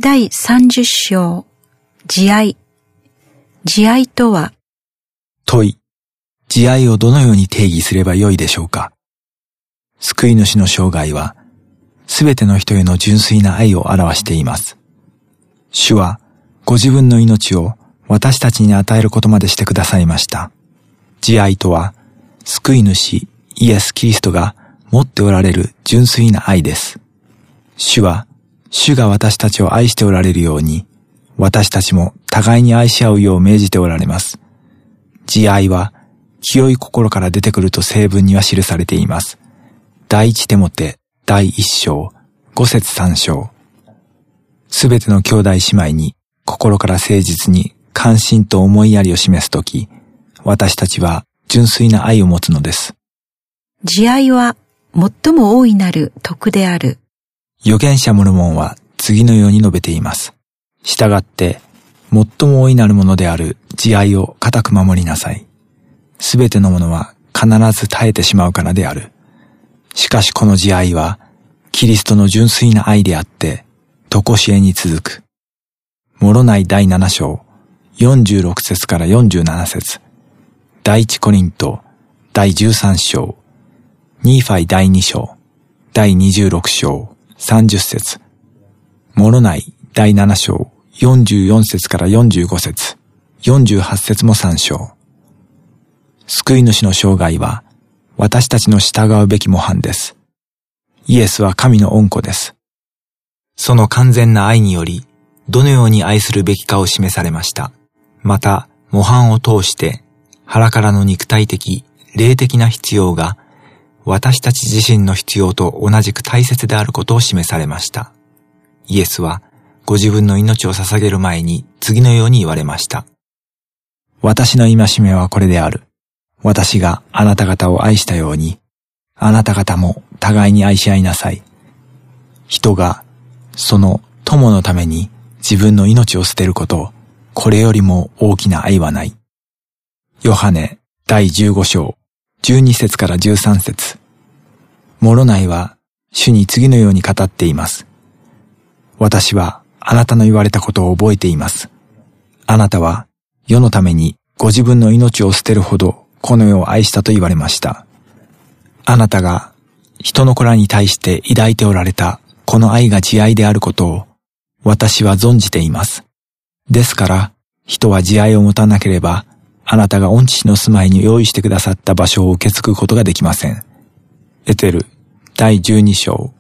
第30章、慈愛。慈愛とは？ 問い。慈愛をどのように定義すればよいでしょうか。救い主の生涯は、すべての人への純粋な愛を表しています。主は、ご自分の命を私たちに与えることまでしてくださいました。慈愛とは、救い主イエス・キリストが持っておられる純粋な愛です。主は、主が私たちを愛しておられるように、私たちも互いに愛し合うよう命じておられます。慈愛は、清い心から出てくると聖文には記されています。第一テモテ第1章5節3章。すべての兄弟姉妹に心から誠実に関心と思いやりを示すとき、私たちは純粋な愛を持つのです。 慈愛は最も大いなる徳である。 預言者モルモンは次のように述べています。したがって、最も大いなるものである慈愛を固く守りなさい。すべてのものは必ず耐えてしまうからである。しかしこの慈愛は、キリストの純粋な愛であって、とこしえに続く。モロナイ第7章、46節から47節、第一コリント第13章、ニーファイ第2章、第26章、30節、モロナイ第7章、44節から45節、48節も参照。救い主の生涯は、私たちの従うべき模範です。イエスは神の御子です。その完全な愛により、どのように愛するべきかを示されました。また、模範を通して、腹からの肉体的、霊的な必要が、私たち自身の必要と同じく大切であることを示されました。イエスは、ご自分の命を捧げる前に次のように言われました。私の戒めはこれである。私があなた方を愛したように、あなた方も互いに愛し合いなさい。人が、その友のために自分の命を捨てること、これよりも大きな愛はない。ヨハネ第15章、12節から13節。モロナイは主に次のように語っています。私はあなたの言われたことを覚えています。あなたは世のためにご自分の命を捨てるほどこの世を愛したと言われました。あなたが人の子らに対して抱いておられたこの愛が慈愛であることを私は存じています。ですから人は慈愛を持たなければあなたが御父の住まいに用意してくださった場所を受け継ぐことができません。エテル第12章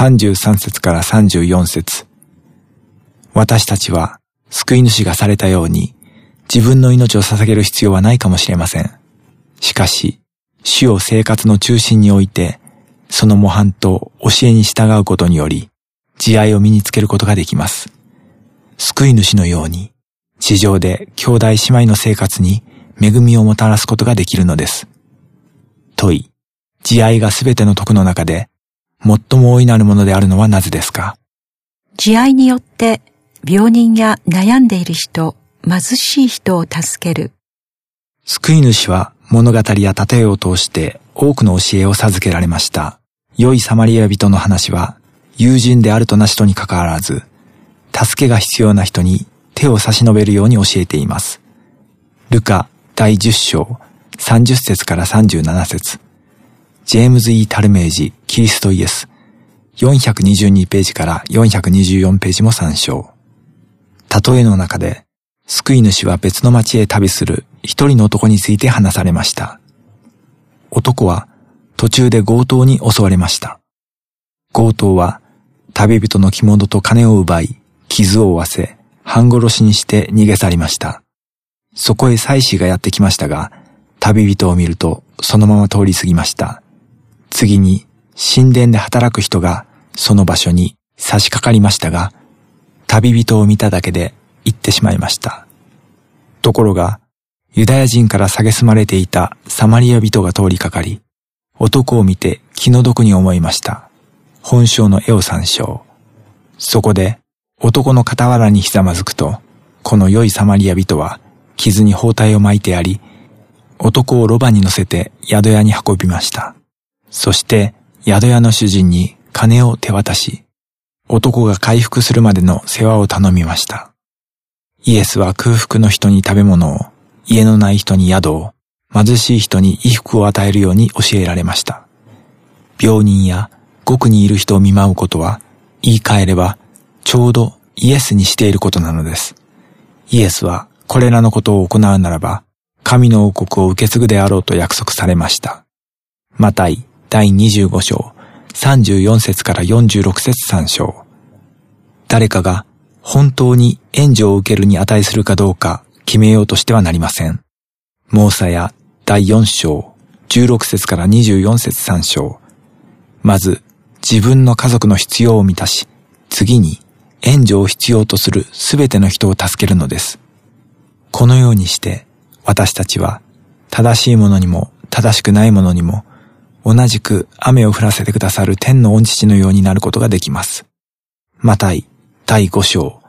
33節から34節。私たちは救い主がされたように自分の命を捧げる必要はないかもしれません。しかし、主を生活の中心に置いて、その模範と教えに従うことにより、慈愛を身につけることができます。救い主のように、地上で兄弟姉妹の生活に恵みをもたらすことができるのです。問い、慈愛がすべての徳の中で、最も大いなるものであるのはなぜですか。 慈愛によって、病人や悩んでいる人、貧しい人を助ける。 救い主は物語や例えを通して多くの教えを授けられました。良いサマリア人の話は友人であるとなしとにかかわらず、助けが必要な人に手を差し伸べるように教えています。ルカ第10章30節から37節。ジェームズ・イー・タルメージ、キリストイエス。422ページから424ページも参照。例えの中で、救い主は別の町へ旅する一人の男について話されました。男は途中で強盗に襲われました。強盗は旅人の着物と金を奪い、傷を負わせ、半殺しにして逃げ去りました。そこへ妻子がやってきましたが、旅人を見るとそのまま通り過ぎました。次に神殿で働く人がその場所に差し掛かりましたが、旅人を見ただけで行ってしまいました。ところが、ユダヤ人から蔑まれていたサマリア人が通りかかり、男を見て気の毒に思いました。本章の絵を参照。そこで、男の傍らにひざまずくと、この良いサマリア人は傷に包帯を巻いてやり、男をロバに乗せて宿屋に運びました。そして、宿屋の主人に金を手渡し、 男が回復するまでの世話を頼みました。イエスは空腹の人に食べ物を、家のない人に宿を、貧しい人に衣服を与えるように教えられました。病人や獄にいる人を見舞うことは、言い換えれば、ちょうどイエスにしていることなのです。イエスはこれらのことを行うならば、神の王国を受け継ぐであろうと約束されました。マタイ第25章34節から46節3章。誰かが本当に援助を受けるに値するかどうか決めようとしてはなりません。モーサや第4章16節から24節3章。まず自分の家族の必要を満たし、次に援助を必要とするすべての人を助けるのです。このようにして私たちは正しいものにも正しくないものにも同じく雨を降らせてくださる天の御父のようになることができます。マタイ第5章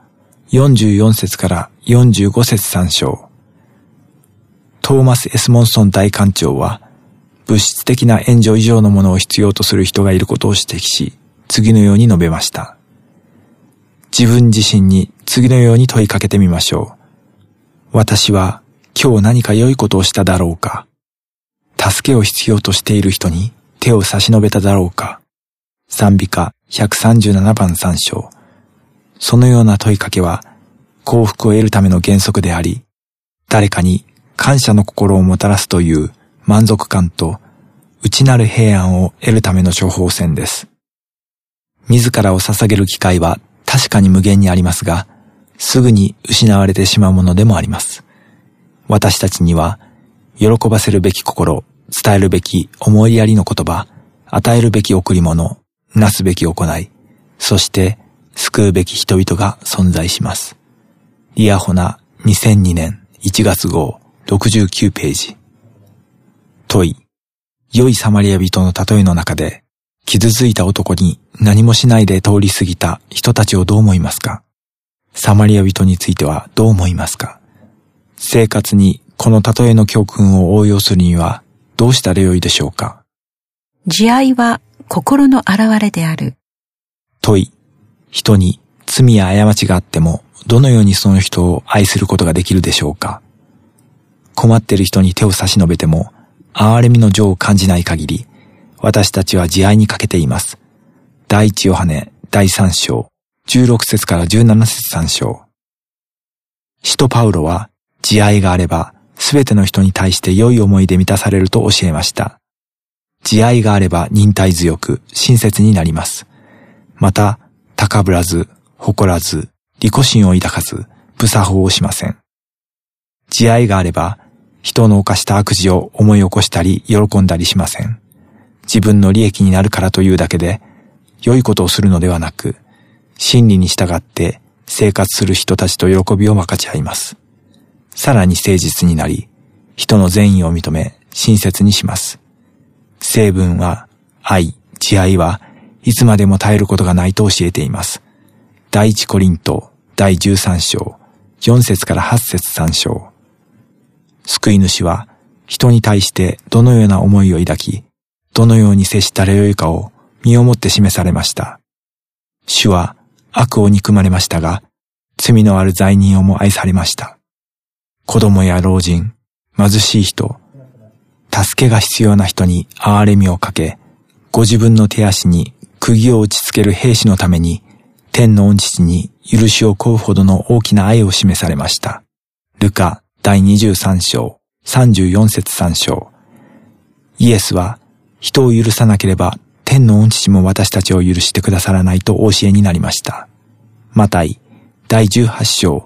44節から45節3章。トーマス・エスモンソン大官長は物質的な援助以上のものを必要とする人がいることを指摘し、次のように述べました。自分自身に次のように問いかけてみましょう。私は今日何か良いことをしただろうか？助けを必要としている人に手を差し伸べただろうか？賛美歌137番3章。そのような問いかけは幸福を得るための原則であり、誰かに感謝の心をもたらすという満足感と内なる平安を得るための処方箋です。自らを捧げる機会は確かに無限にありますが、すぐに失われてしまうものでもあります。私たちには喜ばせるべき心、伝えるべき思いやりの言葉、与えるべき贈り物、なすべき行い、そして救うべき人々が存在します。リアホナ2002年1月号69ページ。問い。良いサマリア人の例えの中で、傷ついた男に何もしないで通り過ぎた人たちをどう思いますか？サマリア人についてはどう思いますか？生活にこの例えの教訓を応用するにはどうしたらよいでしょうか？ 慈愛は心の表れである。 問い。人に罪や過ちがあってもどのようにその人を愛することができるでしょうか？困っている人に手を差し伸べても憐れみの情を感じない限り、私たちは慈愛に欠けています。第一ヨハネ第3章16節から17節3章。使徒パウロは慈愛があればすべての人に対して良い思いで満たされると教えました。慈愛があれば忍耐強く親切になります。また高ぶらず、誇らず、利己心を抱かず、不作法をしません。慈愛があれば人の犯した悪事を思い起こしたり喜んだりしません。自分の利益になるからというだけで良いことをするのではなく、真理に従って生活する人たちと喜びを分かち合います。さらに誠実になり、人の善意を認め親切にします。聖文は愛、慈愛はいつまでも絶えることがないと教えています。第一コリント第13章4節から8節3章。救い主は人に対してどのような思いを抱き、どのように接したらよいかを身をもって示されました。主は悪を憎まれましたが、罪のある罪人をも愛されました。子供や老人、貧しい人、助けが必要な人に憐れみをかけ、ご自分の手足に釘を打ちつける兵士のために、天の御父に許しを請うほどの大きな愛を示されました。ルカ第23章34節3章。イエスは人を許さなければ天の御父も私たちを許してくださらないとお教えになりました。マタイ第18章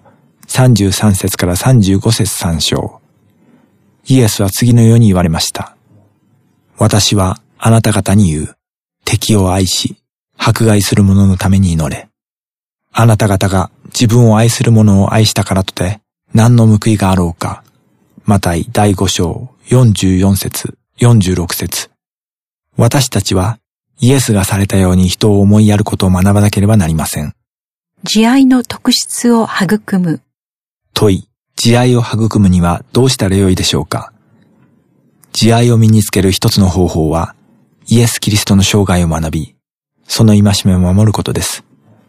33節から35節3章。イエスは次のように言われました。私はあなた方に言う。敵を愛し、迫害する者のために祈れ。あなた方が自分を愛する者を愛したからとて何の報いがあろうか。マタイ第5章44節46節。私たちはイエスがされたように人を思いやることを学ばなければなりません。 慈愛の特質を育む。 問い。慈愛を育むにはどうしたらよいでしょうか。慈愛を身につける一つの方法は、イエス・キリストの生涯を学び、その戒めを守ることです。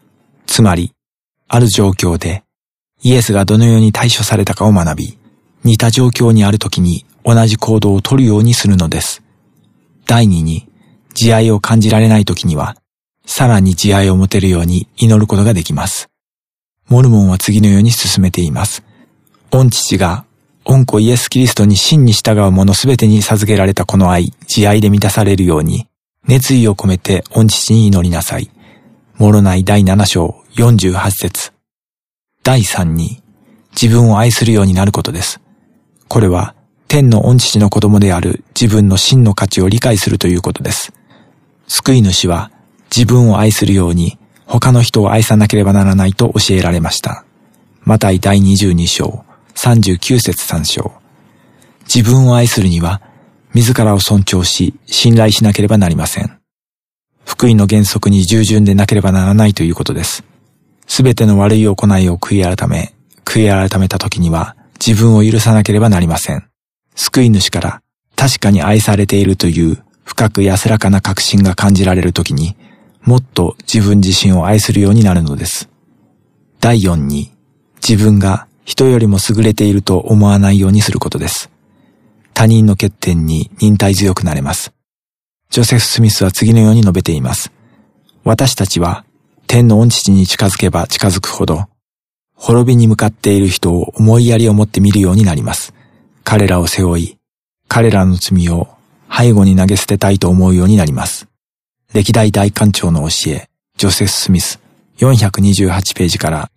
つまり、ある状況でイエスがどのように対処されたかを学び、似た状況にあるときに同じ行動をとるようにするのです。第二に、慈愛を感じられないときには、さらに慈愛を持てるように祈ることができます。モルモンは次のように進めています。御父が、御子イエス・キリストに真に従う者すべてに授けられたこの愛、慈愛で満たされるように、熱意を込めて御父に祈りなさい。モロナイ第7章48節。第3に、自分を愛するようになることです。これは、天の御父の子供である自分の真の価値を理解するということです。救い主は、自分を愛するように、他の人を愛さなければならないと教えられました。マタイ第22章39節3章。自分を愛するには、自らを尊重し、信頼しなければなりません。福音の原則に従順でなければならないということです。すべての悪い行いを悔い改めた時には、自分を許さなければなりません。救い主から確かに愛されているという深く安らかな確信が感じられるときに、もっと自分自身を愛するようになるのです。第4に、自分が人よりも優れていると思わないようにすることです。他人の欠点に忍耐強くなれます。ジョセフ・スミスは次のように述べています。私たちは天の御父に近づけば近づくほど、滅びに向かっている人を思いやりを持って見るようになります。彼らを背負い、彼らの罪を背後に投げ捨てたいと思うようになります。歴代大官長の教え、ジョセフ・スミス、428ページから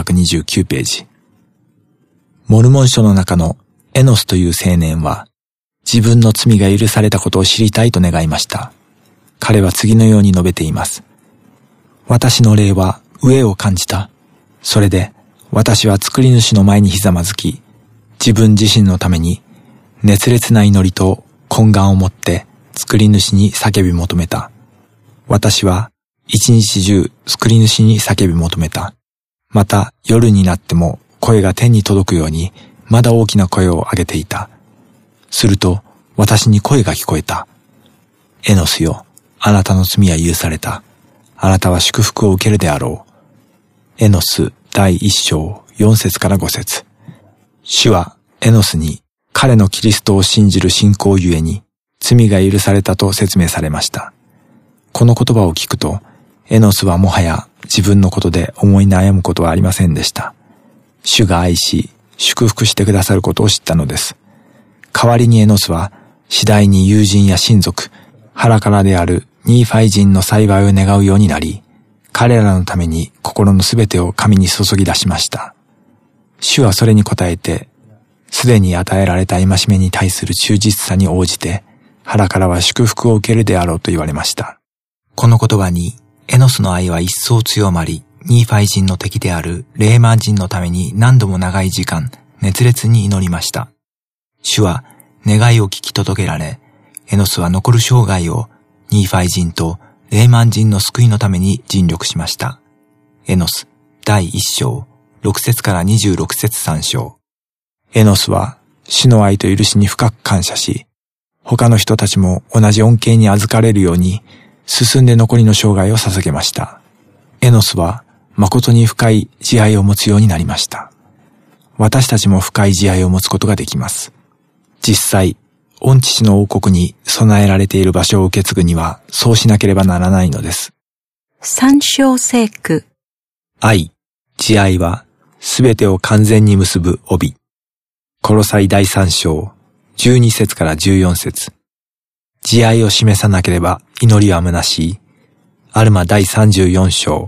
429ページ。モルモン書の中のエノスという青年は、自分の罪が許されたことを知りたいと願いました。彼は次のように述べています。私の霊は飢えを感じた。それで私は作り主の前にひざまずき、自分自身のために熱烈な祈りと懇願を持って作り主に叫び求めた。私は一日中作り主に叫び求めた。また夜になっても声が天に届くようにまだ大きな声を上げていた。すると私に声が聞こえた。エノスよ、あなたの罪は許された。あなたは祝福を受けるであろう。エノス第1章4節から5節。主はエノスに彼のキリストを信じる信仰ゆえに罪が許されたと説明されました。この言葉を聞くと、エノスはもはや自分のことで思い悩むことはありませんでした。主が愛し、祝福してくださることを知ったのです。代わりにエノスは次第に友人や親族、腹からであるニーファイ人の幸いを願うようになり、彼らのために心のすべてを神に注ぎ出しました。主はそれに応えて、すでに与えられた戒めに対する忠実さに応じて、腹からは祝福を受けるであろうと言われました。この言葉に、エノスの愛は一層強まり、ニーファイ人の敵であるレーマン人のために何度も長い時間、熱烈に祈りました。主は願いを聞き届けられ、エノスは残る生涯をニーファイ人とレーマン人の救いのために尽力しました。エノス第1章6節から26節3章。エノスは主の愛と許しに深く感謝し、他の人たちも同じ恩恵に預かれるように進んで残りの生涯を捧げました。エノスは誠に深い慈愛を持つようになりました。私たちも深い慈愛を持つことができます。実際、御父の王国に備えられている場所を受け継ぐにはそうしなければならないのです。 参照聖句。 愛、慈愛はすべてを完全に結ぶ帯。コロサイ第3章12節から14節。慈愛を示さなければ祈りは虚しい。アルマ第34章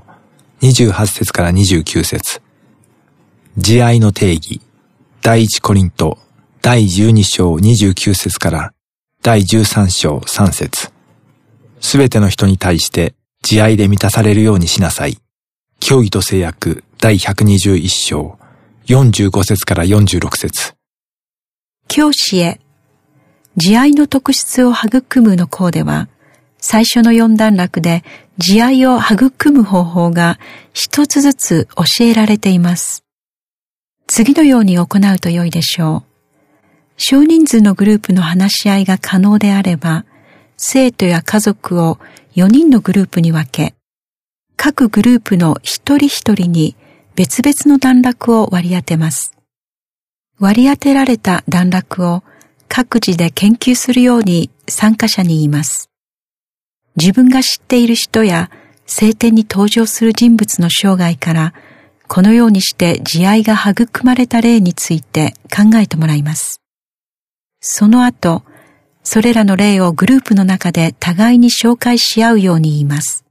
28節から29節。慈愛の定義。第1コリント第12章29節から第13章3節。すべての人に対して慈愛で満たされるようにしなさい。教義と制約第121章45節から46節。 教師へ。慈愛の特質を育むの項では、最初の4段落で慈愛を育む方法が一つずつ教えられています。次のように行うと良いでしょう。少人数のグループの話し合いが可能であれば、生徒や家族を4人のグループに分け、 各グループの一人一人に別々の段落を割り当てます。割り当てられた段落を各自で研究するように参加者に言います。自分が知っている人や聖典に登場する人物の生涯からこのようにして慈愛が育まれた例について考えてもらいます。その後、それらの例をグループの中で互いに紹介し合うように言います。